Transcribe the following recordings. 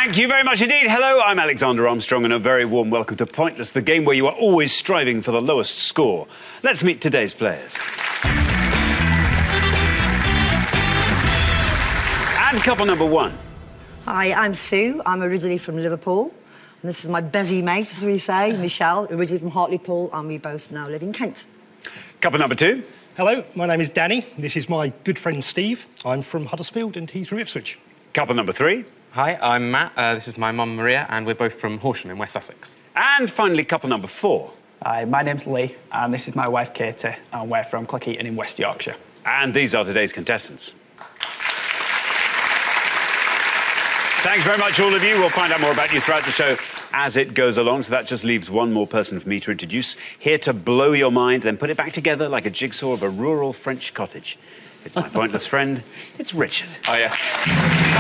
Thank you very much indeed. Hello, I'm Alexander Armstrong, and a very warm welcome to Pointless, the game where you are always striving for the lowest score. Let's meet today's players. And couple number one. Hi, I'm Sue. I'm originally from Liverpool. And this is my busy mate, as we say, Michelle, originally from Hartlepool, and we both now live in Kent. Couple number two. Hello, my name is Danny. This is my good friend Steve. I'm from Huddersfield and he's from Ipswich. Couple number three. Hi, I'm Matt. This is my mum, Maria, and we're both from Horsham in West Sussex. And finally, couple number four. Hi, my name's Lee, and this is my wife, Katie, and we're from Cleckheaton in West Yorkshire. And these are today's contestants. Thanks very much, all of you. We'll find out more about you throughout the show as it goes along, so that just leaves one more person for me to introduce, here to blow your mind, then put it back together like a jigsaw of a rural French cottage. It's my pointless friend, it's Richard. Hiya. Hi,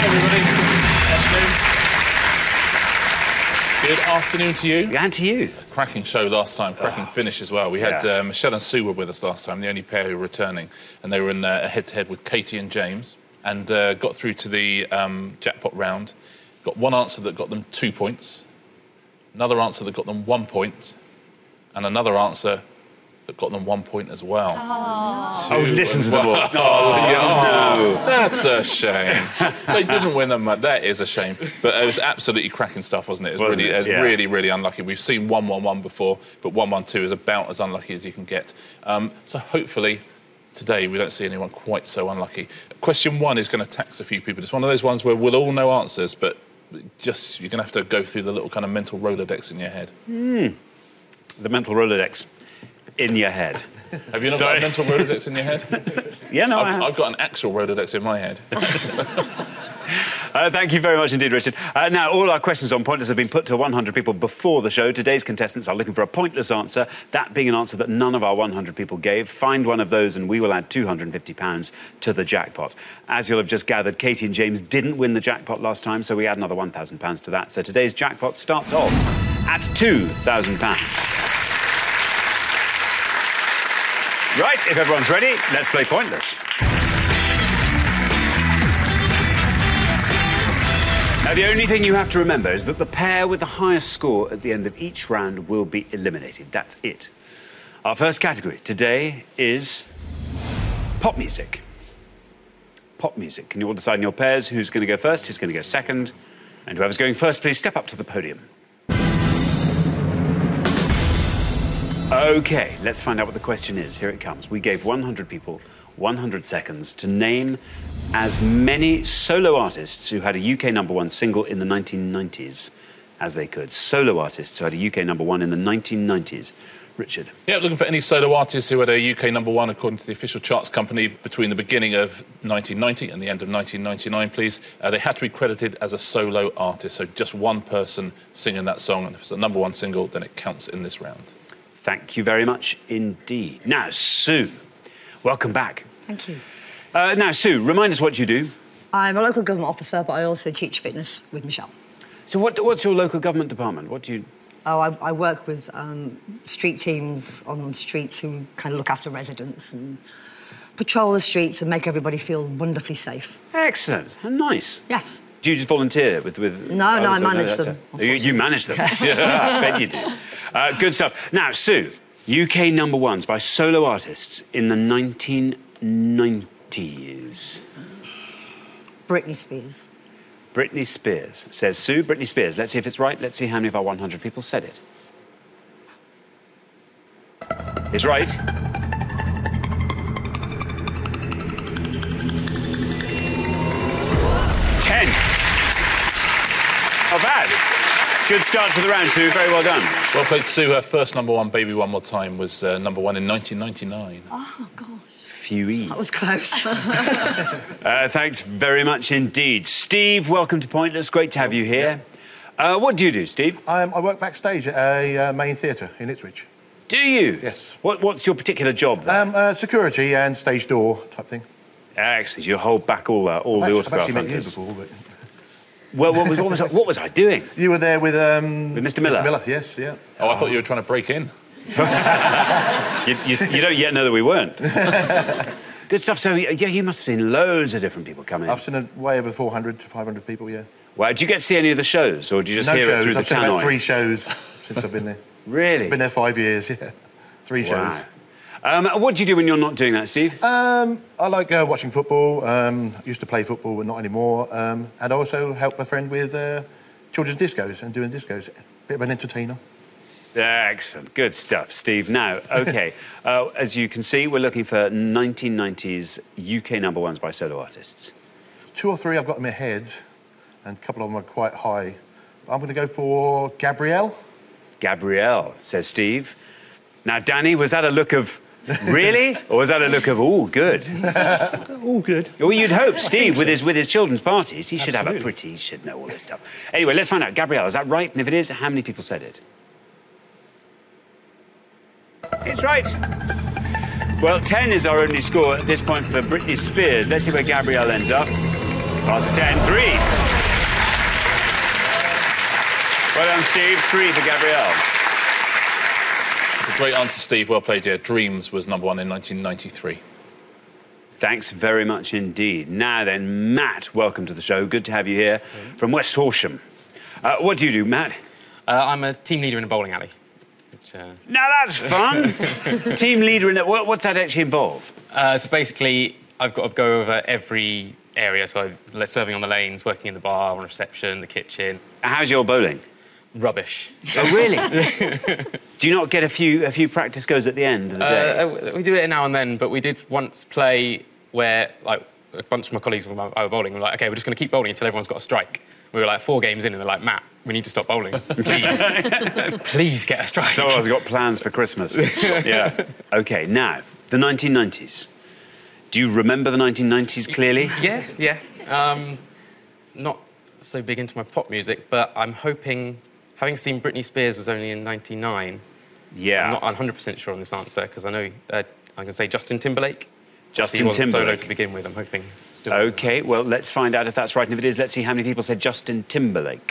everybody. Good afternoon to you. And to you. Cracking show last time, cracking finish as well. We had Michelle and Sue were with us last time, the only pair who were returning, and they were in a head-to-head with Katie and James, and got through to the jackpot round. Got one answer that got them 2 points, another answer that got them 1 point, and another answer that got them 1 point as well. Oh, listen to them all. No. That's a shame. They didn't win them. That is a shame. But it was absolutely cracking stuff, wasn't it? It was really, really unlucky. We've seen 1-1-1 before, but 1-1-2 is about as unlucky as you can get. So hopefully today we don't see anyone quite so unlucky. Question one is going to tax a few people. It's one of those ones where we'll all know answers, but just you're going to have to go through the little kind of mental Rolodex in your head. The mental Rolodex in your head. Have you not got a mental Rolodex in your head? Yeah, no, I've got an actual Rolodex in my head. Thank you very much indeed, Richard. Now, all our questions on Pointless have been put to 100 people before the show. Today's contestants are looking for a pointless answer, that being an answer that none of our 100 people gave. Find one of those and we will add £250 to the jackpot. As you'll have just gathered, Katie and James didn't win the jackpot last time, so we add another £1,000 to that. So today's jackpot starts off at £2,000. Right, if everyone's ready, let's play Pointless. Now, the only thing you have to remember is that the pair with the highest score at the end of each round will be eliminated. That's it. Our first category today is pop music. Pop music. Can you all decide in your pairs who's going to go first, who's going to go second? And whoever's going first, please step up to the podium. OK, let's find out what the question is. Here it comes. We gave 100 people 100 seconds to name as many solo artists who had a UK #1 single in the 1990s as they could. Solo artists who had a UK #1 in the 1990s. Richard. Yeah, looking for any solo artists who had a UK #1 according to the official charts company between the beginning of 1990 and the end of 1999, please. They had to be credited as a solo artist, so just one person singing that song. And if it's a #1 single, then it counts in this round. Thank you very much indeed. Now, Sue, welcome back. Thank you. Now, Sue, remind us what you do. I'm a local government officer, but I also teach fitness with Michelle. So what's your local government department? What do you... Oh, I work with street teams on streets who kind of look after residents and patrol the streets and make everybody feel wonderfully safe. Excellent. And nice. Yes. Do you just volunteer with No, I manage them. You manage them? Yes. Yeah, I bet you do. Good stuff. Now, Sue, UK #1s by solo artists in the 1990s. Britney Spears. Britney Spears, says Sue. Britney Spears. Let's see if it's right. Let's see how many of our 100 people said it. It's right. Not bad. Good start to the round, Sue. Very well done. Well played, Sue. Her first #1, Baby One More Time, was #1 in 1999. Oh, gosh. Fewy. That was close. Thanks very much indeed. Steve, welcome to Pointless. Great to have you here. What do you do, Steve? I work backstage at a main theatre in Ipswich. Do you? Yes. What's your particular job there? Security and stage door type thing. Excellent. You hold back all the autograph I've actually met you hunters. before, but... Well, what was I doing? You were there with Mr. Miller? Mr. Miller, yes, yeah. Oh, I thought you were trying to break in. You don't yet know that we weren't. Good stuff. So, yeah, you must have seen loads of different people come in. I've seen way over 400 to 500 people, yeah. Wow, do you get to see any of the shows, or do you just No hear shows. it through the I've seen about tannoy? 3 shows since I've been there. Really? Been there 5 years, yeah. 3 shows. Wow. What do you do when you're not doing that, Steve? I like watching football. Used to play football, but not anymore. And I also help a friend with children's discos and doing discos. Bit of an entertainer. Excellent. Good stuff, Steve. Now, OK, as you can see, we're looking for 1990s UK number ones by solo artists. 2 or 3 I've got in my head, and a couple of them are quite high. I'm going to go for Gabrielle. Gabrielle, says Steve. Now, Danny, was that a look of really? Or was that a look of, ooh, good? All good. Well, you'd hope, Steve, with his children's parties, he should have a Absolutely. pretty, he should know all this stuff. Anyway, let's find out. Gabrielle, is that right? And if it is, how many people said it? It's right. Well, 10 is our only score at this point for Britney Spears. Let's see where Gabrielle ends up. Pass 10, 3. Well done, Steve. 3 for Gabrielle. Great answer, Steve. Well played, yeah. Dreams was number 1 in 1993. Thanks very much indeed. Now then, Matt, welcome to the show. Good to have you here from West Horsham. What do you do, Matt? I'm a team leader in a bowling alley. Which, Now that's fun. Team leader in it. What's that actually involve? so basically, I've got to go over every area. So serving on the lanes, working in the bar, on reception, the kitchen. How's your bowling? Rubbish. Oh, really? Do you not get a few practice goes at the end of the day? We do it now and then, but we did once play where, like, a bunch of my colleagues were bowling. We were like, OK, we're just going to keep bowling until everyone's got a strike. We were like 4 games in, and they're like, Matt, we need to stop bowling. Please. Please get a strike. So I've got plans for Christmas. Yeah. OK, now, the 1990s. Do you remember the 1990s clearly? Yeah. Not so big into my pop music, but I'm hoping, having seen Britney Spears was only in 99, Yeah. I'm not 100% sure on this answer, because I know I can say Justin Timberlake. Justin He wasn't solo Timberlake. to begin with, I'm hoping. Still. OK, well, let's find out if that's right. And if it is, let's see how many people said Justin Timberlake.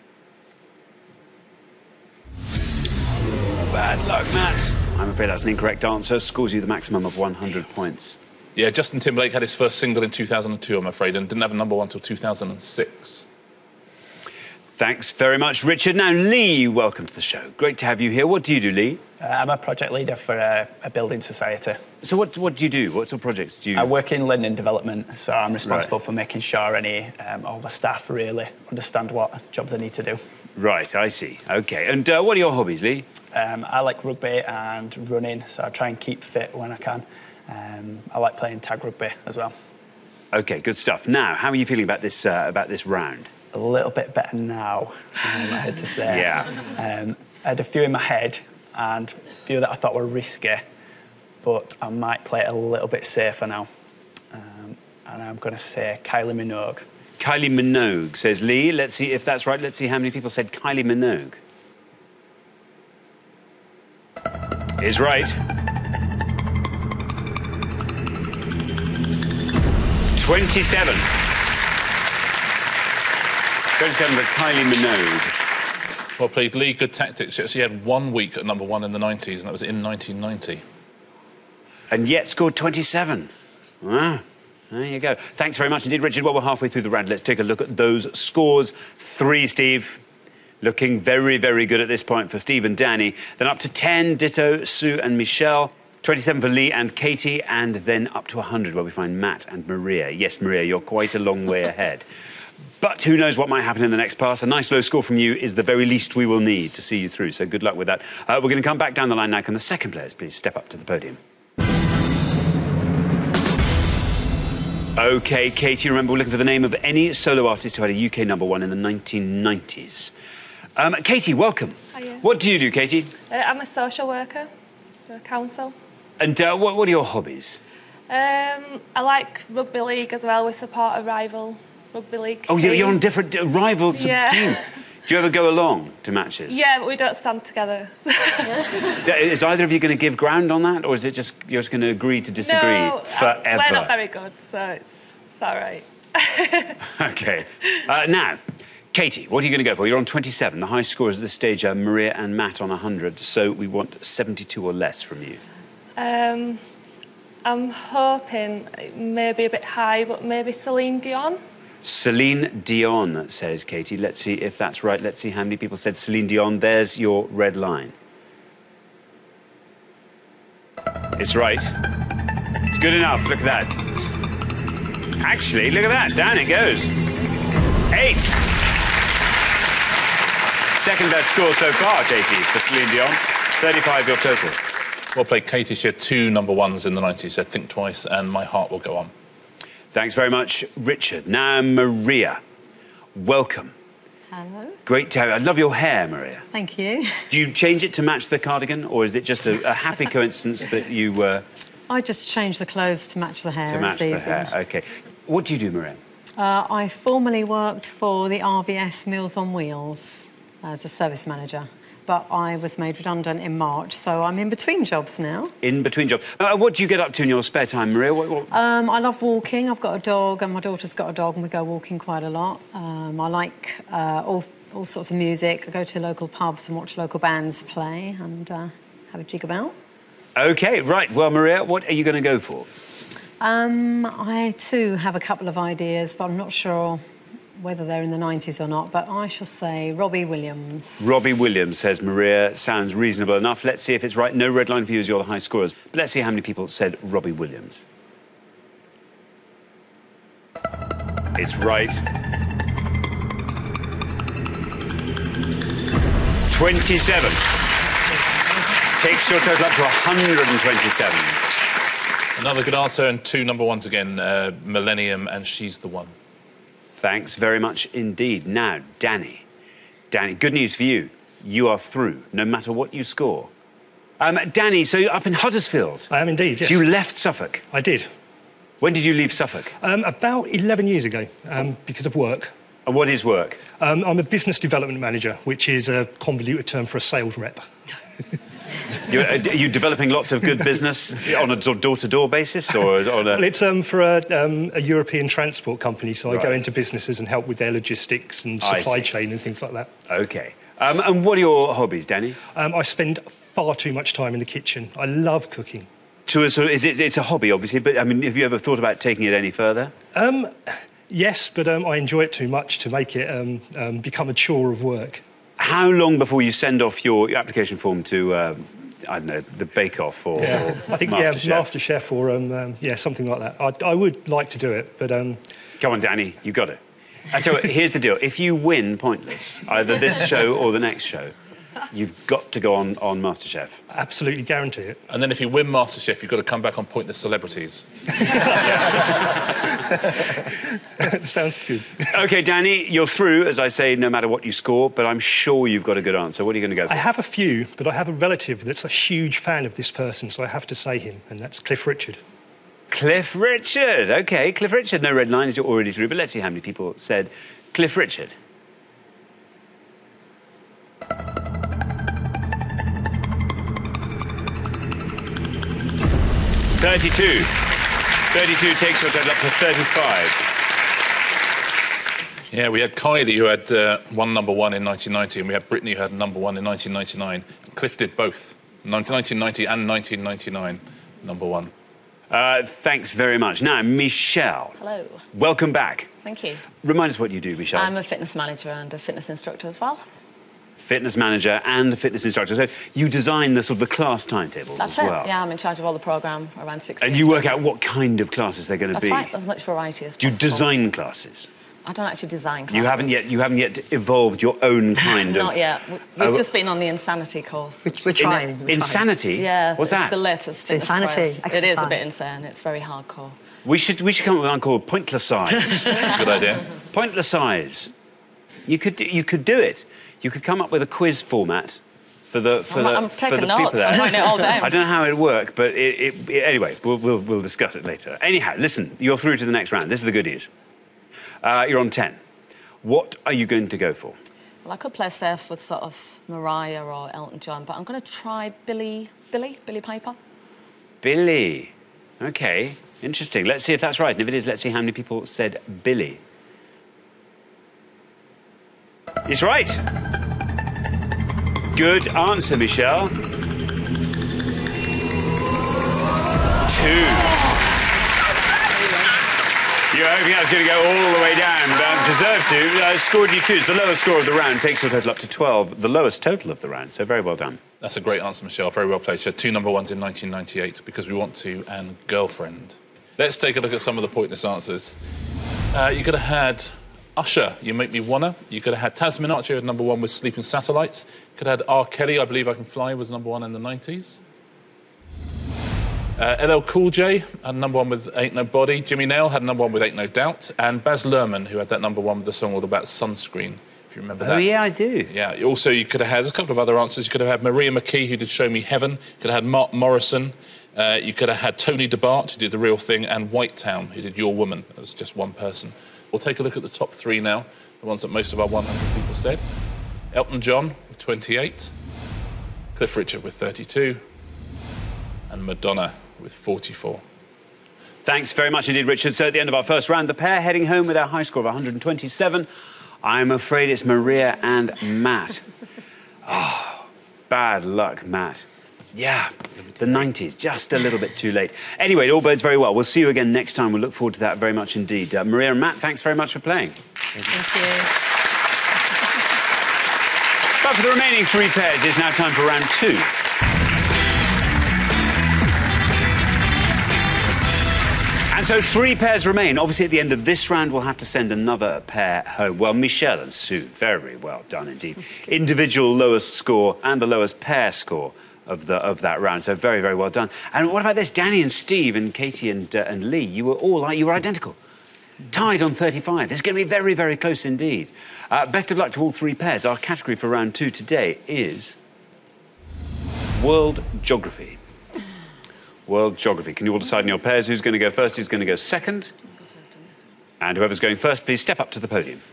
Bad luck, Matt. I'm afraid that's an incorrect answer. Scores you the maximum of 100 points. Yeah, Justin Timberlake had his first single in 2002, I'm afraid, and didn't have a number 1 until 2006. Thanks very much, Richard. Now, Lee, welcome to the show. Great to have you here. What do you do, Lee? I'm a project leader for a building society. So what do you do? What sort of projects do you... I work in learning development, so I'm responsible for making sure all the staff really understand what job they need to do. Right, I see. OK. And what are your hobbies, Lee? I like rugby and running, so I try and keep fit when I can. I like playing tag rugby as well. OK, good stuff. Now, how are you feeling about this round? A little bit better now, I had to say. Yeah. I had a few in my head and a few that I thought were risky, but I might play it a little bit safer now. And I'm going to say Kylie Minogue. Kylie Minogue, says Lee. Let's see if that's right. Let's see how many people said Kylie Minogue. Is right. 27. 27 for Kylie Minogue. Well played, Lee. Good tactics. She actually had 1 week at number 1 in the 90s, and that was in 1990. And yet scored 27. Wow. There you go. Thanks very much indeed, Richard. Well, we're halfway through the round. Let's take a look at those scores. 3, Steve. Looking very, very good at this point for Steve and Danny. Then up to 10, Ditto, Sue and Michelle. 27 for Lee and Katie. And then up to 100, where we find Matt and Maria. Yes, Maria, you're quite a long way ahead. But who knows what might happen in the next pass. A nice low score from you is the very least we will need to see you through. So good luck with that. We're going to come back down the line now. Can the second players please step up to the podium? OK, Katie, remember we're looking for the name of any solo artist who had a UK number 1 in the 1990s. Katie, welcome. Hiya. What do you do, Katie? I'm a social worker for a council. And what are your hobbies? I like rugby league as well. We support a rival rugby league Oh, team. you're on different rivals Yeah. teams. Do you ever go along to matches? Yeah, but we don't stand together. Is either of you going to give ground on that, or is it just you're just going to agree to disagree No, forever? we're not very good, so it's all right. OK. Now, Katie, what are you going to go for? You're on 27. The high scores at this stage are Maria and Matt on 100, so we want 72 or less from you. I'm hoping it may be a bit high, but maybe Celine Dion. Celine Dion, says Katie. Let's see if that's right. Let's see how many people said Celine Dion. There's your red line. It's right. It's good enough. Look at that. Actually, look at that. Down it goes. 8. Second best score so far, Katie, for Celine Dion. 35 your total. Well played, Katie. She had 2 number 1s in the 90s. She said Think Twice and My Heart Will Go On. Thanks very much, Richard. Now, Maria, welcome. Hello. Great to have you. I love your hair, Maria. Thank you. Do you change it to match the cardigan, or is it just a happy coincidence that you I just changed the clothes to match the hair. to match the hair? OK. What do you do, Maria? I formerly worked for the RVS Meals on Wheels as a service manager, but I was made redundant in March, so I'm in between jobs now. In between jobs. What do you get up to in your spare time, Maria? I love walking. I've got a dog, and my daughter's got a dog, and we go walking quite a lot. I like all sorts of music. I go to local pubs and watch local bands play and have a jig about. OK, right. Well, Maria, what are you going to go for? I, too, have a couple of ideas, but I'm not sure whether they're in the 90s or not, but I shall say Robbie Williams. Robbie Williams, says Maria. Sounds reasonable enough. Let's see if it's right. No red line for you as you're the high scorers. But let's see how many people said Robbie Williams. It's right. 27. Takes your total up to 127. Another good answer and 2 number 1s again, Millennium and She's the One. Thanks very much indeed. Now, Danny. Danny, good news for you. You are through, no matter what you score. Danny, so you're up in Huddersfield? I am indeed, yes. So you left Suffolk? I did. When did you leave Suffolk? About 11 years ago, because of work. And what is work? I'm a business development manager, which is a convoluted term for a sales rep. Are you developing lots of good business on a door-to-door basis, or on a... Well, it's for a European transport company, so I Right. go into businesses and help with their logistics and supply chain and things like that. OK. And what are your hobbies, Danny? I spend far too much time in the kitchen. I love cooking. So it's a hobby, obviously, but, I mean, have you ever thought about taking it any further? Yes, but I enjoy it too much to make it become a chore of work. How long before you send off your application form to, I don't know, the Bake Off or I think, MasterChef or, something like that. I would like to do it, but... Come on, Danny, you got it. I tell you what, here's the deal. If you win Pointless, either this show or the next show, you've got to go on MasterChef. Absolutely guarantee it. And then if you win MasterChef, you've got to come back on Pointless Celebrities. Sounds good. OK, Danny, you're through, as I say, no matter what you score, but I'm sure you've got a good answer. What are you going to go for? I have a few, but I have a relative that's a huge fan of this person, so I have to say him, and that's Cliff Richard. Cliff Richard. OK, Cliff Richard. No red lines, you're already through, but let's see how many people said Cliff Richard. $32 takes your total up to 35. Yeah, we had Kylie, who had 1 number 1 in 1990, and we had Brittany, who had number 1 in 1999. Cliff did both, 1990 and 1999, number 1. Thanks very much. Now, Michelle. Hello. Welcome back. Thank you. Remind us what you do, Michelle. I'm a fitness manager and a fitness instructor as well. Fitness manager and a fitness instructor. So you design the sort of the class timetables That's as it. well. Yeah, I'm in charge of all the programme, around 60. And you work out what kind of classes they're going to That's be. right, as much variety as Do you possible. design classes? I don't actually design classes. You haven't yet evolved your own kind of... Not yet. We've just been on the Insanity course. We're trying. Insanity? Yeah. What's it's that? the latest fitness Insanity quiz. It is a exercise. bit insane. It's very hardcore. We should come up with one called Pointless Size. That's a good idea. Pointless Size. You could do it. You could come up with a quiz format for the I'm taking for the notes. people there. I'm writing it all down. I don't know how it'd work, but anyway, we'll discuss it later. Anyhow, listen, you're through to the next round. This is the good news. You're on 10. What are you going to go for? Well, I could play safe with sort of Mariah or Elton John, but I'm going to try Billy Piper. Billy. OK, interesting. Let's see if that's right. And if it is, let's see how many people said Billy. It's right. Good answer, Michelle. 2. You hoping that's going to go all the way down, but deserved to. Scored you 2. It's the lowest score of the round. Takes your total up to 12. The lowest total of the round, so very well done. That's a great answer, Michelle. Very well played. She had 2 number 1s in 1998, Because We Want To and Girlfriend. Let's take a look at some of the pointless answers. You could have had Usher, You Make Me Wanna. You could have had Tasmin Archer, had number 1 with Sleeping Satellites. You could have had R. Kelly, I Believe I Can Fly, was number 1 in the 90s. LL Cool J had number 1 with Ain't Nobody. Jimmy Nail had number 1 with Ain't No Doubt. And Baz Luhrmann, who had that number 1 with the song all about sunscreen, if you remember that. Oh, yeah, I do. Yeah. Also, you could have had a couple of other answers. You could have had Maria McKee, who did Show Me Heaven. You could have had Mark Morrison. You could have had Tony DeBart, who did The Real Thing, and White Town, who did Your Woman. That was just one person. We'll take a look at the top 3 now, the ones that most of our 100 people said. Elton John with 28. Cliff Richard with 32. And Madonna with 44. Thanks very much indeed, Richard. So at the end of our first round, the pair heading home with a high score of 127. I'm afraid it's Maria and Matt. Oh, bad luck, Matt. Yeah, the 90s, just a little bit too late. Anyway, it all bodes very well. We'll see you again next time. We'll look forward to that very much indeed. Maria and Matt, thanks very much for playing. Thank you. But for the remaining 3 pairs, it's now time for round 2. And so 3 pairs remain. Obviously, at the end of this round, we'll have to send another pair home. Well, Michelle and Sue, very well done indeed. Individual lowest score and the lowest pair score of that round. So very, very well done. And what about this? Danny and Steve and Katie and Lee, you were identical. Tied on 35. This is going to be very, very close indeed. Best of luck to all 3 pairs. Our category for round 2 today is World Geography. World Geography. Can you all decide in your pairs who's going to go first, who's going to go second? And whoever's going first, please step up to the podium.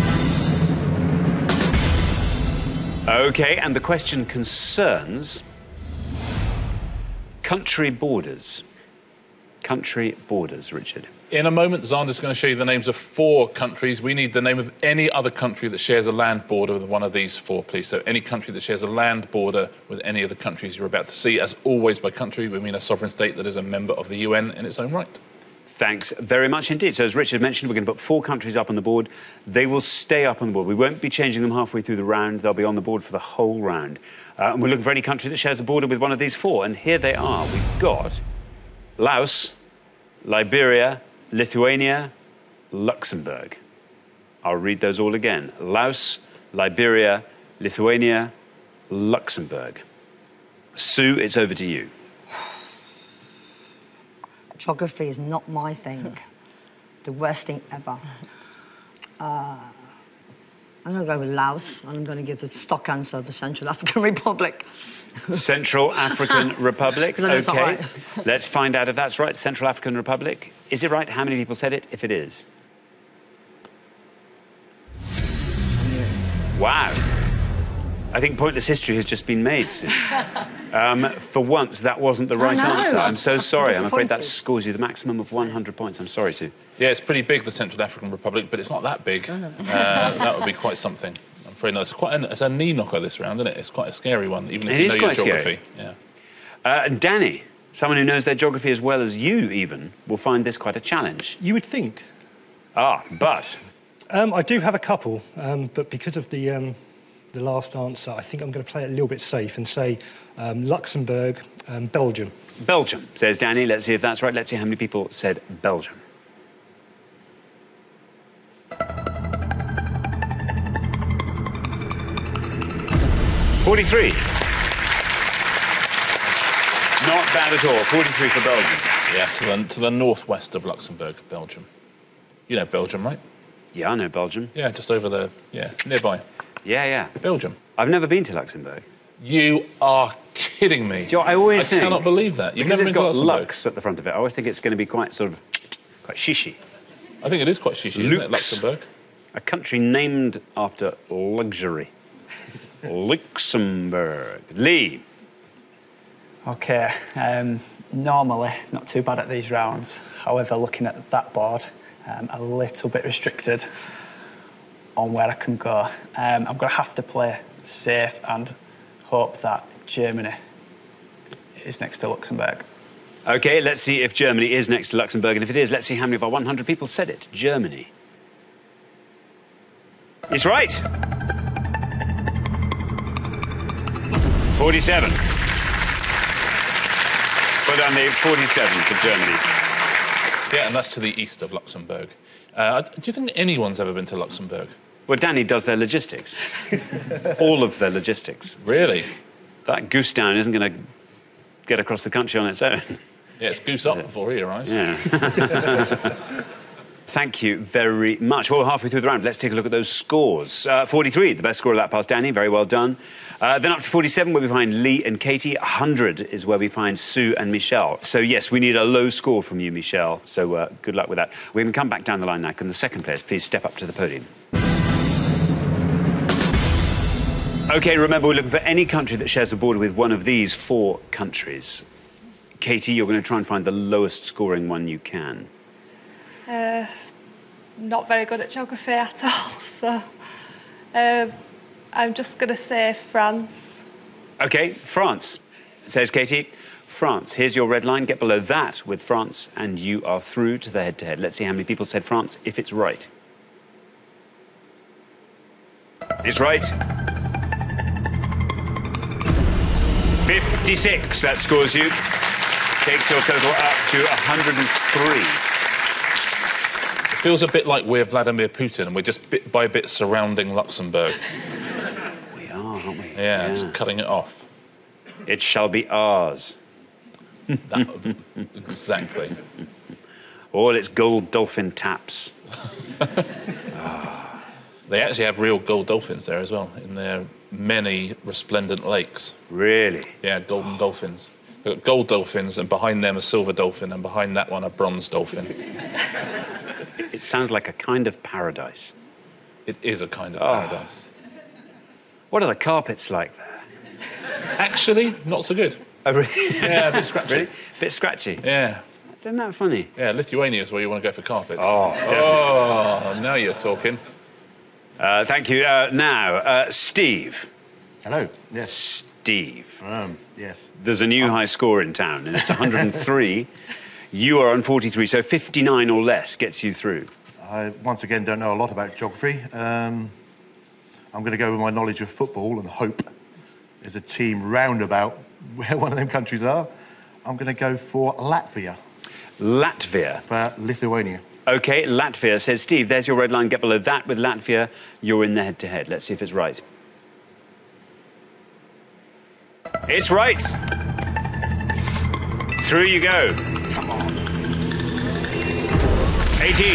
OK, and the question concerns country borders. Country borders, Richard. In a moment, Xander's going to show you the names of 4 countries. We need the name of any other country that shares a land border with one of these 4, please. So any country that shares a land border with any of the countries you're about to see. As always, by country, we mean a sovereign state that is a member of the UN in its own right. Thanks very much indeed. So as Richard mentioned, we're going to put 4 countries up on the board. They will stay up on the board. We won't be changing them halfway through the round. They'll be on the board for the whole round. And we're looking for any country that shares a border with one of these 4. And here they are. We've got Laos, Liberia, Lithuania, Luxembourg. I'll read those all again. Laos, Liberia, Lithuania, Luxembourg. Sue, it's over to you. Geography is not my thing. The worst thing ever. I'm going to go with Laos, and I'm going to give the stock answer of the Central African Republic. Central African Republic. OK. Right. Let's find out if that's right. Central African Republic. Is it right? How many people said it? If it is. Wow. I think pointless history has just been made, Sue. For once, that wasn't the right answer. I'm so sorry. I'm afraid that scores you the maximum of 100 points. I'm sorry, Sue. Yeah, it's pretty big, the Central African Republic, but it's not that big. That would be quite something. I'm afraid no, it's a knee knocker this round, isn't it? It's quite a scary one, even if you know your geography. Yeah. And Danny, someone who knows their geography as well as you, even, will find this quite a challenge. You would think. But I do have a couple, but because of the last answer, I think I'm going to play it a little bit safe and say Luxembourg, Belgium. Belgium, says Danny. Let's see if that's right. Let's see how many people said Belgium. (43). Not bad at all. 43 for Belgium. Yeah, to the northwest of Luxembourg, Belgium. You know Belgium, right? Yeah, I know Belgium. Yeah, just over there. Yeah, nearby. Yeah. Belgium. I've never been to Luxembourg. You are kidding me. Do you know, I always think... I cannot believe that. You've never been to Luxembourg? Lux at the front of it. I always think it's going to be quite shishy. I think it is quite shishy, isn't it, Luxembourg? A country named after luxury. Luxembourg. Lee. OK. Normally, not too bad at these rounds. However, looking at that board, a little bit restricted on where I can go. I'm going to have to play safe and hope that Germany is next to Luxembourg. OK, let's see if Germany is next to Luxembourg. And if it is, let's see how many of our 100 people said it. Germany. It's right. 47. Put down the 47 for Germany. Yeah, and that's to the east of Luxembourg. Do you think anyone's ever been to Luxembourg? Well, Danny does their logistics. All of their logistics. Really? That goose down isn't going to get across the country on its own. Yeah, it's goose up before he arrives. Yeah. Thank you very much. Well, halfway through the round, let's take a look at those scores. 43, the best score of that past Danny. Very well done. Then up to 47, where we find Lee and Katie. 100 is where we find Sue and Michelle. So, yes, we need a low score from you, Michelle. So, good luck with that. We're going to come back down the line now. Can the second players please step up to the podium? OK, remember, we're looking for any country that shares a border with one of these 4 countries. Katie, you're going to try and find the lowest scoring one you can. Not very good at geography at all, so I'm just going to say France. OK, France, says Katie. France, here's your red line. Get below that with France, and you are through to the head-to-head. Let's see how many people said France, if it's right. It's right. 56, that scores you. Takes your total up to 103. It feels a bit like we're Vladimir Putin and we're just bit by bit surrounding Luxembourg. We are, aren't we? Yeah, just cutting it off. It shall be ours. Exactly. All its gold dolphin taps. They actually have real gold dolphins there as well, in their many resplendent lakes. Really? Yeah, golden dolphins. They've got gold dolphins, and behind them a silver dolphin, and behind that one a bronze dolphin. It sounds like a kind of paradise. It is a kind of paradise. What are the carpets like there? Actually, not so good. Oh, really? Yeah, a bit scratchy. Really? Bit scratchy? Yeah. Isn't that funny? Yeah, Lithuania is where you want to go for carpets. Oh, definitely. Oh, now you're talking. Thank you. Now, Steve. Hello. Yes. Steve. Yes. There's a new high score in town, and it's 103. You are on 43, so 59 or less gets you through. I, once again, don't know a lot about geography. I'm going to go with my knowledge of football and hope there's a team roundabout where one of them countries are. I'm going to go for Latvia. Latvia? For Lithuania. OK, Latvia, says Steve. There's your red line. Get below that with Latvia. You're in the head-to-head. Let's see if it's right. It's right. Through you go. Come on. 18.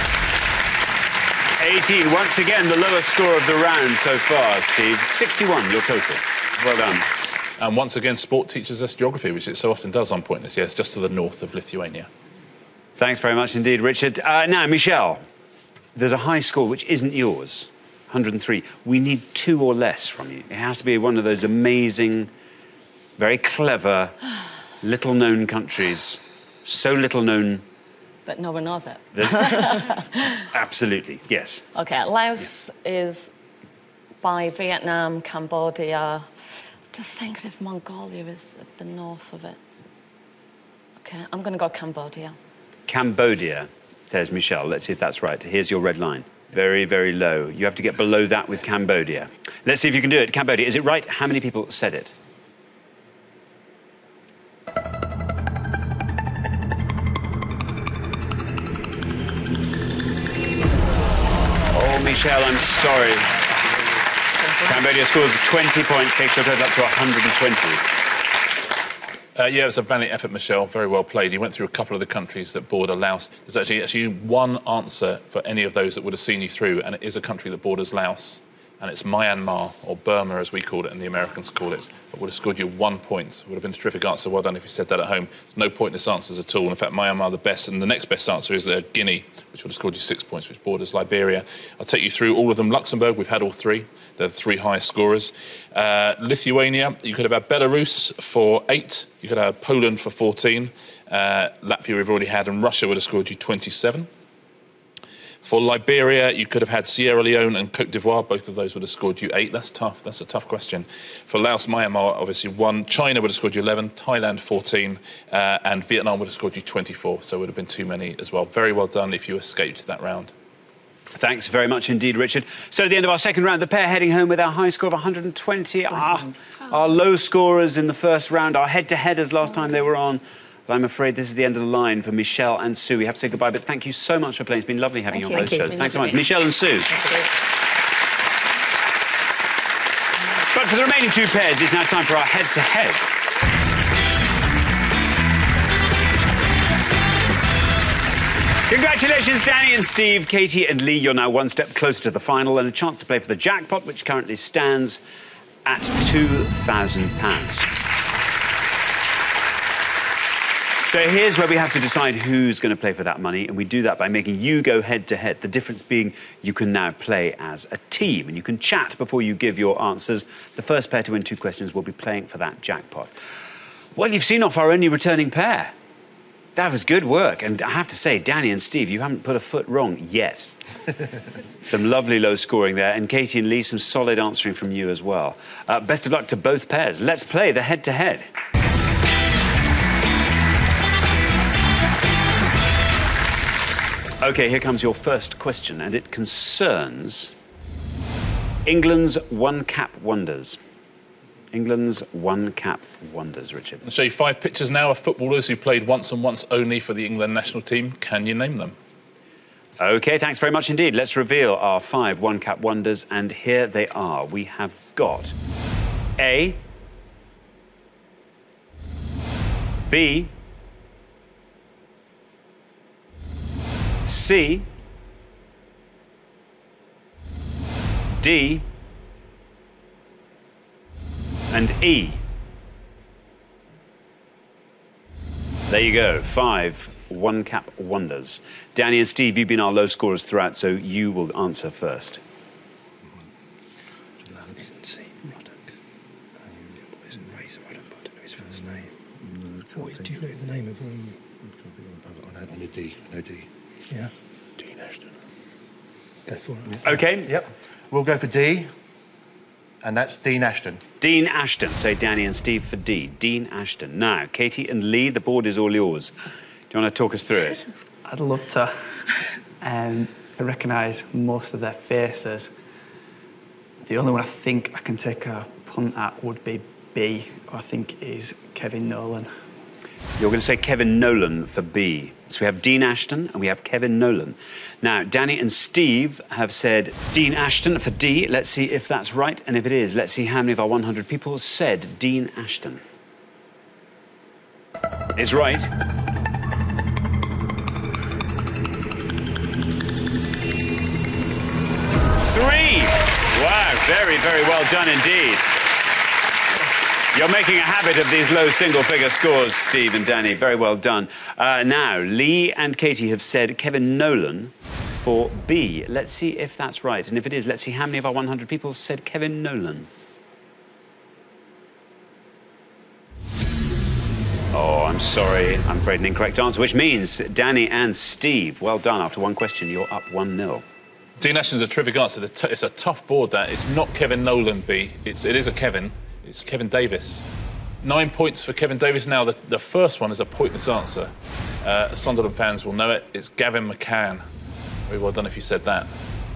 18. Once again, the lowest score of the round so far, Steve. 61, your total. Well done. And once again, sport teaches us geography, which it so often does on Pointless, yes, just to the north of Lithuania. Thanks very much indeed, Richard. Now, Michelle, there's a high score which isn't yours, 103. We need 2 or less from you. It has to be one of those amazing, very clever, little-known countries. So little known. But no one knows it. Absolutely, yes. OK, Laos is by Vietnam, Cambodia. Just thinking if Mongolia is at the north of it. OK, I'm going to go Cambodia. Cambodia, says Michelle. Let's see if that's right. Here's your red line. Very, very low. You have to get below that with Cambodia. Let's see if you can do it. Cambodia, is it right? How many people said it? Oh, Michelle, I'm sorry. Cambodia scores 20 points, takes your total up to 120. Yeah, it was a valiant effort, Michelle. Very well played. You went through a couple of the countries that border Laos. There's actually one answer for any of those that would have seen you through, and it is a country that borders Laos. And it's Myanmar, or Burma as we call it and the Americans call it. That would have scored you 1 point. Would have been a terrific answer. Well done if you said that at home. There's no pointless answers at all. In fact, Myanmar the best, and the next best answer is Guinea, which would have scored you 6 points, which borders Liberia. I'll take you through all of them. Luxembourg, we've had all 3. They're the 3 highest scorers. Lithuania, you could have had Belarus for 8. You could have Poland for 14. Latvia we've already had, and Russia would have scored you 27. For Liberia, you could have had Sierra Leone and Cote d'Ivoire. Both of those would have scored you 8. That's tough. That's a tough question. For Laos, Myanmar, obviously 1. China would have scored you 11. Thailand, 14. And Vietnam would have scored you 24. So it would have been too many as well. Very well done if you escaped that round. Thanks very much indeed, Richard. So at the end of our second round, the pair heading home with our high score of 120. Our low scorers in the first round, our head-to-headers last time they were on. But I'm afraid this is the end of the line for Michelle and Sue. We have to say goodbye, but thank you so much for playing. It's been lovely having you on both shows. Thanks so much. Michelle and Sue. But for the remaining 2 pairs, it's now time for our head-to-head. Congratulations, Danny and Steve, Katie and Lee. You're now one step closer to the final and a chance to play for the jackpot, which currently stands at £2,000. So here's where we have to decide who's going to play for that money, and we do that by making you go head-to-head. The difference being you can now play as a team, and you can chat before you give your answers. The first pair to win 2 questions will be playing for that jackpot. Well, you've seen off our only returning pair. That was good work. And I have to say, Danny and Steve, you haven't put a foot wrong yet. Some lovely low scoring there. And Katie and Lee, some solid answering from you as well. Best of luck to both pairs. Let's play the head-to-head. OK, here comes your first question, and it concerns England's one-cap wonders. England's one-cap wonders, Richard. I'll show you 5 pictures now of footballers who played once and once only for the England national team. Can you name them? OK, thanks very much indeed. Let's reveal our 5 one-cap wonders, and here they are. We have got A, B, C, D, and E. There you go, 5 one-cap wonders. Danny and Steve, you've been our low scorers throughout, so you will answer first. Isn't C. Ruddock? Isn't Razor Ruddock, but I don't know his first name. Do you know the name of him? On a D. No D. Yeah. Dean Ashton. Go for it. OK. Yep. We'll go for D. And that's Dean Ashton. Dean Ashton. Say Danny and Steve for D. Dean Ashton. Now, Katie and Lee, the board is all yours. Do you want to talk us through it? I'd love to. I recognise most of their faces. The only one I think I can take a punt at would be B, who I think is Kevin Nolan. You're going to say Kevin Nolan for B. So we have Dean Ashton and we have Kevin Nolan. Now, Danny and Steve have said Dean Ashton for D. Let's see if that's right. And if it is, let's see how many of our 100 people said Dean Ashton. It's right. Three. Wow, very, very well done indeed. You're making a habit of these low single-figure scores, Steve and Danny. Very well done. Now, Lee and Katie have said Kevin Nolan for B. Let's see if that's right. And if it is, let's see how many of our 100 people said Kevin Nolan. Oh, I'm sorry. I'm afraid an incorrect answer, which means Danny and Steve, well done. After one question, you're up 1-0. Dean Ashton's a terrific answer. It's a tough board, that. It's not Kevin Nolan, B. It is a Kevin. It's Kevin Davis. 9 points for Kevin Davis. Now, the first one is a pointless answer. Sunderland fans will know it. It's Gavin McCann. Very well done if you said that.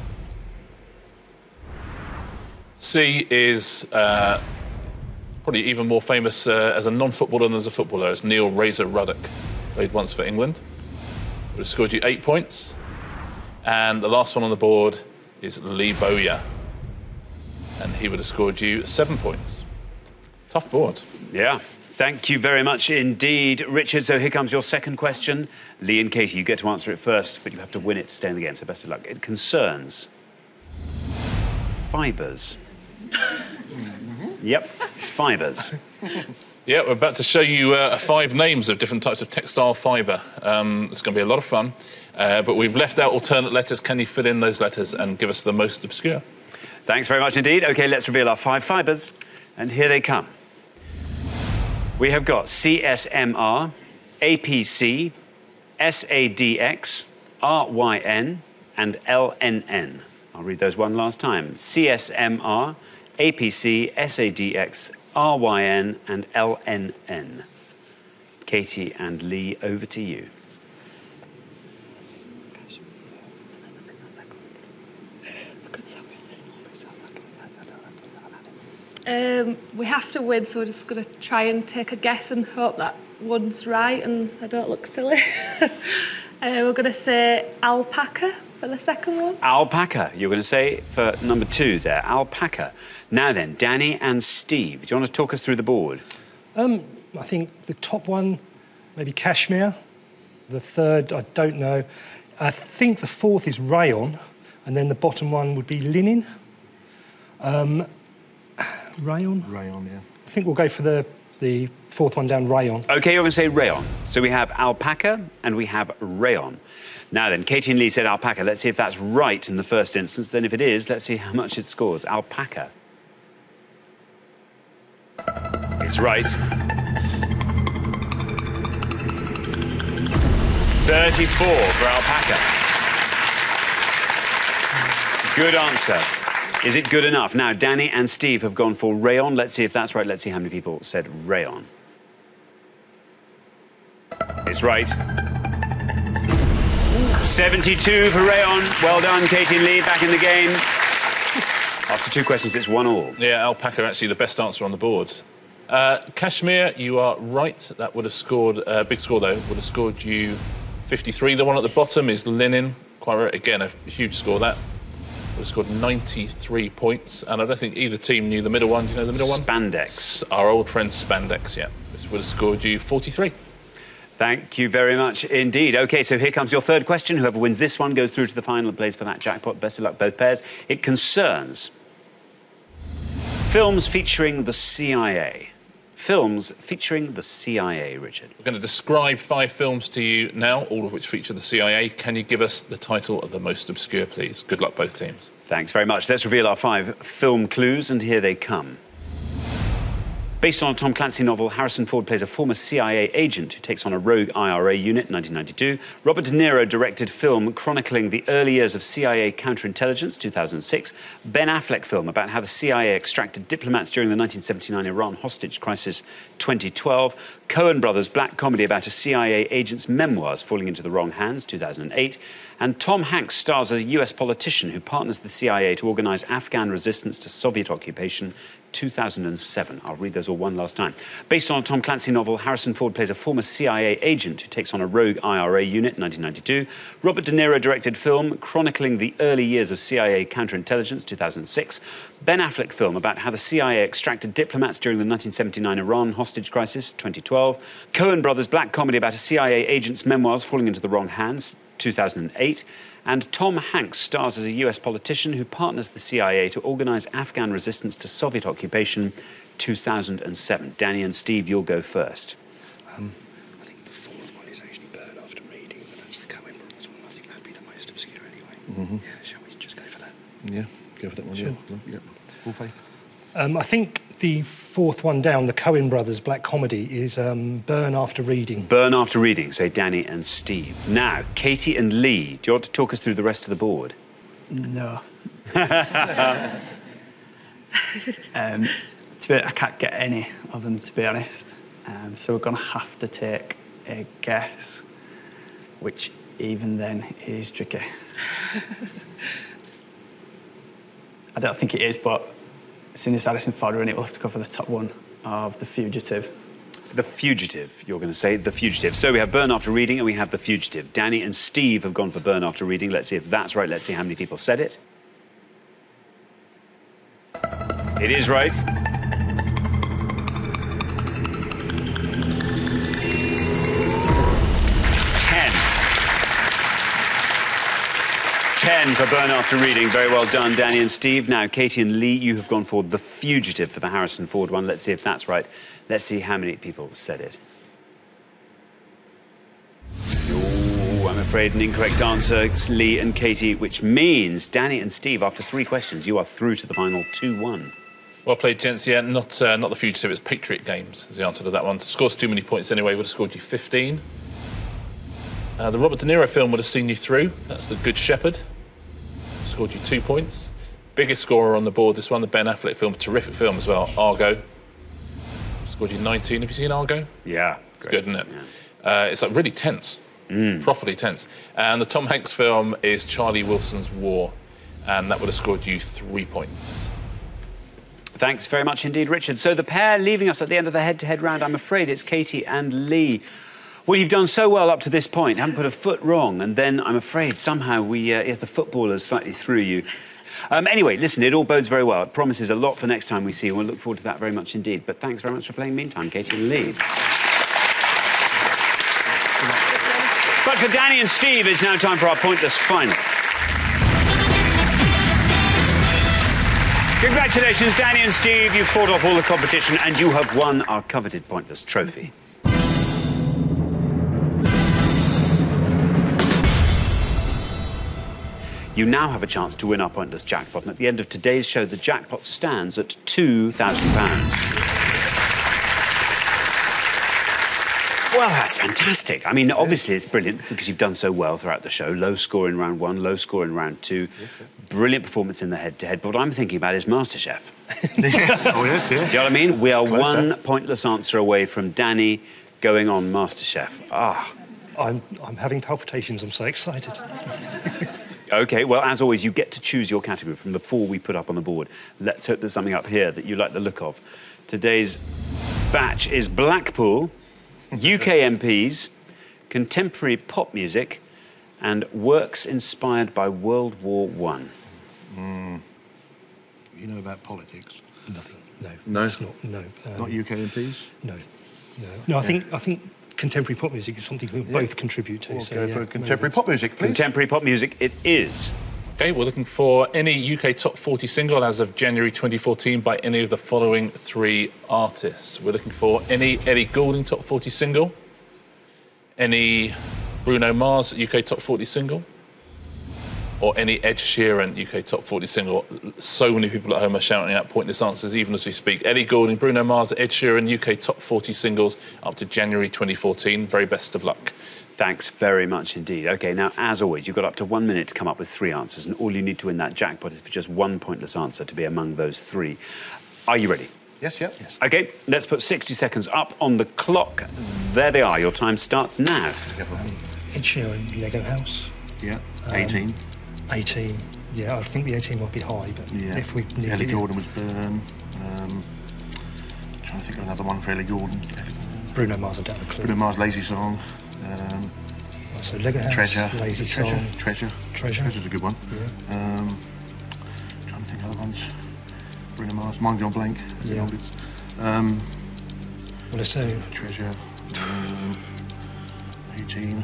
C is probably even more famous as a non-footballer than as a footballer. It's Neil Razor Ruddock. Played once for England. Would have scored you 8 points. And the last one on the board is Lee Bowyer. And he would have scored you 7 points. Tough board. Yeah. Thank you very much indeed, Richard. So here comes your second question. Lee and Katie, you get to answer it first, but you have to win it to stay in the game, so best of luck. It concerns fibres. Yep, fibres. Yeah, we're about to show you 5 names of different types of textile fibre. It's going to be a lot of fun. But we've left out alternate letters. Can you fill in those letters and give us the most obscure? Thanks very much indeed. OK, let's reveal our 5 fibres. And here they come. We have got CSMR, APC, SADX, RYN, and LNN. I'll read those one last time. CSMR, APC, SADX, RYN, and LNN. Katie and Lee, over to you. We have to win, so we're just going to try and take a guess and hope that one's right and I don't look silly. We're going to say alpaca for the second one. Alpaca, you're going to say for number 2 there, alpaca. Now then, Danny and Steve, do you want to talk us through the board? I think the top one, maybe cashmere. The third, I don't know. I think the fourth is rayon, and then the bottom one would be linen. Rayon? Rayon, yeah. I think we'll go for the fourth one down, rayon. OK, you're going to say rayon. So we have alpaca and we have rayon. Now then, Katie and Lee said alpaca. Let's see if that's right in the first instance. Then if it is, let's see how much it scores. Alpaca. It's right. 34 for alpaca. Good answer. Is it good enough? Now, Danny and Steve have gone for rayon. Let's see if that's right. Let's see how many people said rayon. It's right. 72 for rayon. Well done, Katie and Lee, back in the game. After 2 questions, it's 1-1. Yeah, alpaca actually the best answer on the board. Kashmir, you are right. That would have scored, big score though, would have scored you 53. The one at the bottom is linen. Quite right. Again, a huge score that. Would have scored 93 points. And I don't think either team knew the middle one. Do you know the middle one? Spandex. Our old friend Spandex, yeah. Which would have scored you 43. Thank you very much indeed. OK, so here comes your third question. Whoever wins this one goes through to the final and plays for that jackpot. Best of luck, both pairs. It concerns films featuring the CIA. Films featuring the CIA, Richard. We're going to describe 5 films to you now, all of which feature the CIA. Can you give us the title of the most obscure, please? Good luck, both teams. Thanks very much. Let's reveal our 5 film clues, and here they come. Based on a Tom Clancy novel, Harrison Ford plays a former CIA agent who takes on a rogue IRA unit in 1992. Robert De Niro directed film chronicling the early years of CIA counterintelligence, 2006. Ben Affleck film about how the CIA extracted diplomats during the 1979 Iran hostage crisis, 2012. Coen Brothers black comedy about a CIA agent's memoirs falling into the wrong hands, 2008. And Tom Hanks stars as a US politician who partners the CIA to organise Afghan resistance to Soviet occupation, 2007. I'll read those all one last time. Based on a Tom Clancy novel, Harrison Ford plays a former CIA agent who takes on a rogue IRA unit in 1992. Robert De Niro directed film chronicling the early years of CIA counterintelligence, 2006. Ben Affleck film about how the CIA extracted diplomats during the 1979 Iran hostage crisis, 2012. Coen Brothers black comedy about a CIA agent's memoirs falling into the wrong hands, 2008. And Tom Hanks stars as a US politician who partners the CIA to organise Afghan resistance to Soviet occupation, 2007. Danny and Steve, you'll go first. I think the fourth one is actually Burn After Reading, but that's the Coen Brothers one. I think that'd be the most obscure anyway. Mm-hmm. Yeah, shall we just go for that? Yeah, go for that one, Sure. Yeah. Full faith. I think the fourth one down, the Coen Brothers black comedy, is Burn After Reading. Burn After Reading, say Danny and Steve. Now, Katie and Lee, do you want to talk us through the rest of the board? No. I can't get any of them, to be honest. So we're going to have to take a guess, which even then is tricky. I don't think it is, but seeing as Harrison Ford in it, we'll have to go for the top one of The Fugitive. The Fugitive, you're going to say The Fugitive. So we have Burn After Reading and we have The Fugitive. Danny and Steve have gone for Burn After Reading. Let's see if that's right. Let's see how many people said it. It is right. 10 for Burn After Reading. Very well done, Danny and Steve. Now, Katie and Lee, you have gone for The Fugitive for the Harrison Ford one. Let's see if that's right. Let's see how many people said it. Oh, I'm afraid an incorrect answer. It's Lee and Katie, which means Danny and Steve, after 3 questions, you are through to the final 2-1. Well played, gents. Yeah, not The Fugitive, it's Patriot Games is the answer to that one. Scores too many points anyway, would have scored you 15. The Robert De Niro film would have seen you through. That's The Good Shepherd. scored you 2 points. Biggest scorer on the board, this one, the Ben Affleck film, terrific film as well, Argo. Scored you 19. Have you seen Argo? Yeah. It's good, isn't it? Yeah. It's like really tense, properly tense. And the Tom Hanks film is Charlie Wilson's War, and that would have scored you 3 points. Thanks very much indeed, Richard. So the pair leaving us at the end of the head-to-head round, I'm afraid it's Katie and Lee. Well, you've done so well up to this point, haven't put a foot wrong, and then I'm afraid somehow the footballers slightly threw you. Anyway, listen, it all bodes very well. It promises a lot for next time we see you. We'll look forward to that very much indeed. But thanks very much for playing meantime, Katie and Lee. But for Danny and Steve, it's now time for our Pointless Final. Congratulations, Danny and Steve. You've fought off all the competition and you have won our coveted Pointless trophy. You now have a chance to win our Pointless jackpot, and at the end of today's show, the jackpot stands at £2,000. Well, that's fantastic. I mean, obviously it's brilliant because you've done so well throughout the show. Low score in round 1, low score in round 2. Brilliant performance in the head-to-head. But what I'm thinking about is MasterChef. Yes. Oh, yes, yeah. Do you know what I mean? We are Closer. one pointless answer away from Danny going on MasterChef. I'm having palpitations. I'm so excited. OK, well, as always, you get to choose your category from the 4 we put up on the board. Let's hope there's something up here that you like the look of. Today's batch is Blackpool, UK MPs, contemporary pop music, and works inspired by World War I. You know about politics? Nothing. No. No? It's not. No. Not UK MPs? No. No. I think contemporary pop music is something we both contribute to. We'll so, go for contemporary pop music, please. Contemporary pop music it is. OK, we're looking for any UK Top 40 single as of January 2014 by any of the following 3 artists. We're looking for any Ellie Goulding Top 40 single, any Bruno Mars UK Top 40 single, or any Ed Sheeran UK Top 40 single. So many people at home are shouting out pointless answers even as we speak. Ellie Goulding, Bruno Mars, Ed Sheeran UK Top 40 singles up to January 2014. Very best of luck. Thanks very much indeed. OK, now, as always, you've got up to 1 minute to come up with 3 answers, and all you need to win that jackpot is for just 1 pointless answer to be among those 3. Are you ready? Yes, yeah. Yes. OK, let's put 60 seconds up on the clock. There they are. Your time starts now. Ed Sheeran, Lego House. Yeah, 18. 18. Yeah, I think the 18 might be high, but if we need Ellie Goulding was Burn. Trying to think of another one for Ellie Goulding. Bruno Mars, I don't have a clue. Bruno Mars, Lazy Song. So Lego House, Treasure. Lazy Song. Treasure. Treasure's a good one. Yeah. Trying to think of other ones. Bruno Mars, Mind Gone Blank. Yeah. Well, let's do Treasure. 18.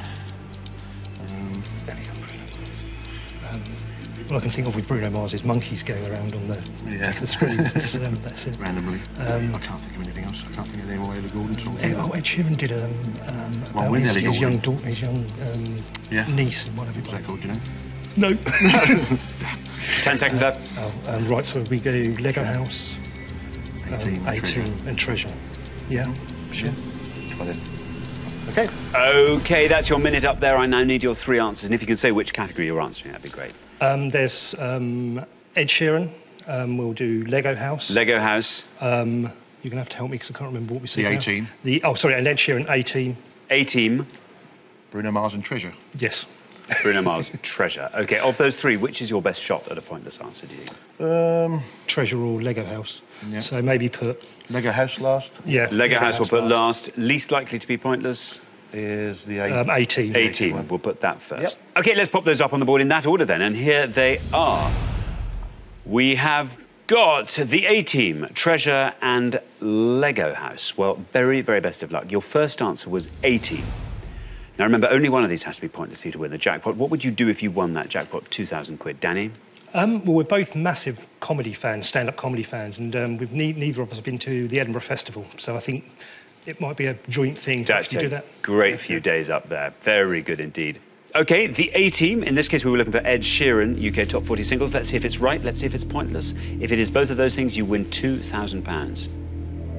All I can think of with Bruno Mars is monkeys going around on the back of the screen. That's it. Randomly. I can't think of anything else. I can't think of any more Ellie Goulding songs. Ed Sheeran did about with his Ellie young Goulding. daughter, his young niece and whatever. What's that called, do you know? No. 10 seconds left. Right, so we go Lego House, 18, 18 and Treasure. Yeah, sure. Try that. OK. OK, that's your minute up there. I now need your 3 answers, and if you can say which category you're answering, that'd be great. There's Ed Sheeran. We'll do Lego House. Lego House. You're going to have to help me because I can't remember what we said. The now. 18. And Ed Sheeran, 18. 18. Bruno Mars and Treasure. Yes. Bruno Mars, Treasure. OK, of those 3, which is your best shot at a pointless answer, do you think? Treasure or Lego House. Yeah. So maybe put... Lego House last. Yeah. Lego House we'll put last. Least likely to be pointless? Is the 18. 18. We'll put that first. Yep. OK, let's pop those up on the board in that order then. And here they are. We have got the A-Team, Treasure and Lego House. Well, very, very best of luck. Your first answer was 18. Now, remember, only one of these has to be pointless for you to win the jackpot. What would you do if you won that jackpot, 2,000 quid? Danny? Well, we're both massive comedy fans, stand-up comedy fans, and neither of us have been to the Edinburgh Festival, so I think it might be a joint thing to actually do that. Great few days up there. Very good indeed. OK, the A-Team. In this case, we were looking for Ed Sheeran, UK Top 40 singles. Let's see if it's right. Let's see if it's pointless. If it is both of those things, you win £2,000.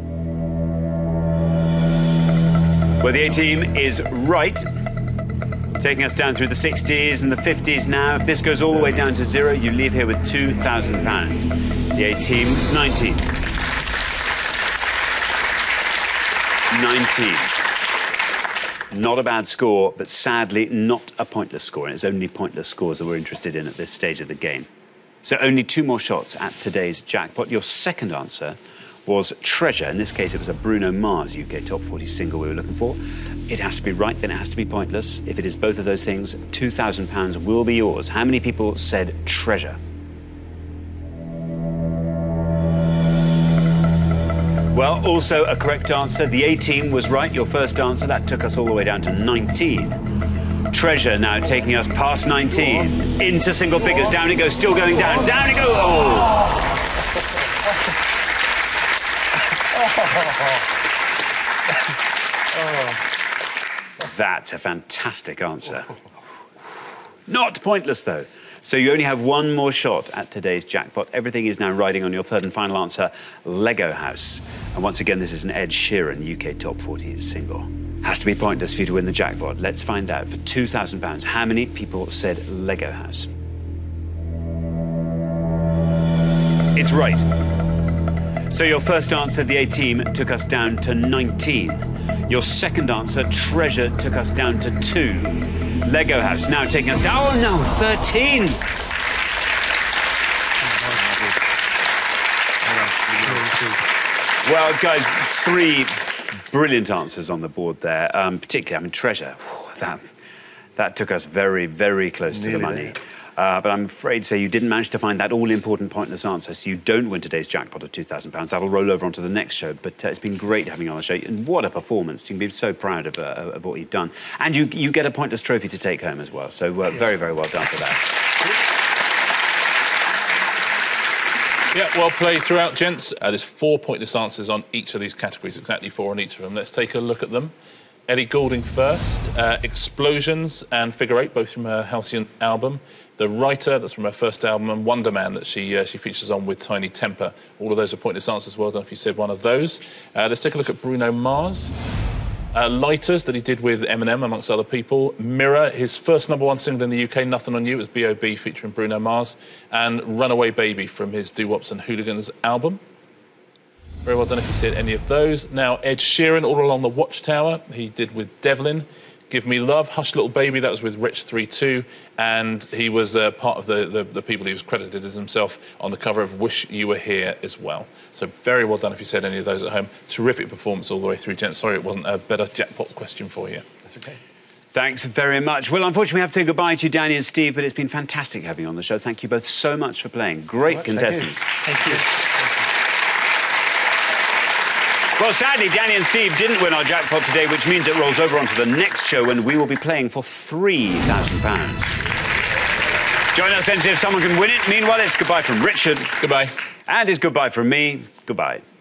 Well, the A-Team is right. Taking us down through the 60s and the 50s now. If this goes all the way down to 0, you leave here with £2,000. The A team, 19. 19. Not a bad score, but sadly not a pointless score. And it's only pointless scores that we're interested in at this stage of the game. So only 2 more shots at today's jackpot. Your second answer was Treasure. In this case, it was a Bruno Mars UK Top 40 single we were looking for. It has to be right, then it has to be pointless. If it is both of those things, £2,000 will be yours. How many people said Treasure? Well, also a correct answer. The A team was right, your first answer. That took us all the way down to 19. Treasure now taking us past 19. Into single figures. Down it goes, still going down. Down it goes. Oh! That's a fantastic answer. Not pointless, though. So you only have 1 more shot at today's jackpot. Everything is now riding on your third and final answer, Lego House. And once again, this is an Ed Sheeran UK Top 40 single. Has to be pointless for you to win the jackpot. Let's find out. For £2,000, how many people said Lego House? It's right. So your first answer, the A team, took us down to 19. Your second answer, Treasure, took us down to 2. Lego House now taking us down. Oh no, 13! Well, guys, 3 brilliant answers on the board there. Particularly, I mean, Treasure. That took us very, very close to the money. But I'm afraid to say you didn't manage to find that all-important pointless answer, so you don't win today's jackpot of £2,000. That'll roll over onto the next show, but it's been great having you on the show. And what a performance. You can be so proud of what you've done. And you get a pointless trophy to take home as well, so very, very well done for that. Yeah, well played throughout, gents. There's 4 pointless answers on each of these categories, exactly 4 on each of them. Let's take a look at them. Eddie Goulding first. Explosions and Figure 8, both from her Halcyon album. The Writer, that's from her first album, and Wonder Man, that she features on with Tiny Temper. All of those are pointless answers. Well done if you said one of those. Let's take a look at Bruno Mars. Lighters, that he did with Eminem, amongst other people. Mirror, his first #1 single in the UK, Nothing on You, was B.O.B. featuring Bruno Mars. And Runaway Baby from his Doo-Wops and Hooligans album. Very well done if you said any of those. Now, Ed Sheeran, All Along the Watchtower, he did with Devlin. Give Me Love, Hush Little Baby, that was with Rich 32, and he was part of the people he was credited as himself on the cover of Wish You Were Here as well. So very well done if you said any of those at home. Terrific performance all the way through, gents. Sorry it wasn't a better jackpot question for you. That's okay. Thanks very much. Well, unfortunately, we have to say goodbye to you, Danny and Steve, but it's been fantastic having you on the show. Thank you both so much for playing. Great contestants. Thank you. Well, sadly, Danny and Steve didn't win our jackpot today, which means it rolls over onto the next show when we will be playing for £3,000. Join us then to see if someone can win it. Meanwhile, it's goodbye from Richard. Goodbye. And it's goodbye from me. Goodbye.